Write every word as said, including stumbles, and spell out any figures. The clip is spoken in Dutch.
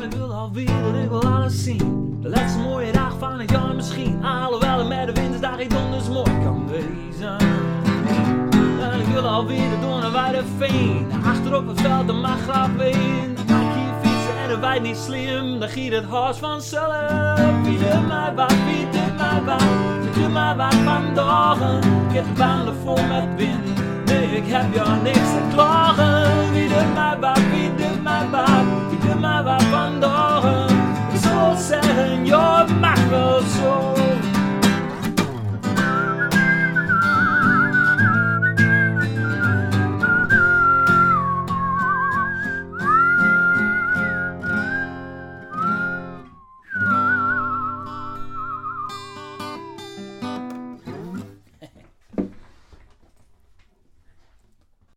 ik wil alweer, ik wil alles zien. De laatste mooie dag van het jaar misschien. Alhoewel het met de wintersdag niet donders mooi kan wezen. En ik wil alweer de door een wijde veen. Achter op het veld de maggrap ween. Dan maak je fietsen en het wijt niet slim. Dan giet het huis vanzelf. Wie doet mij wat, wie doet mij wat? Wie doet mij wat vandaag? Ik heb de banden vol met wind. Nee, ik heb jou niks te klagen. Wie doet mij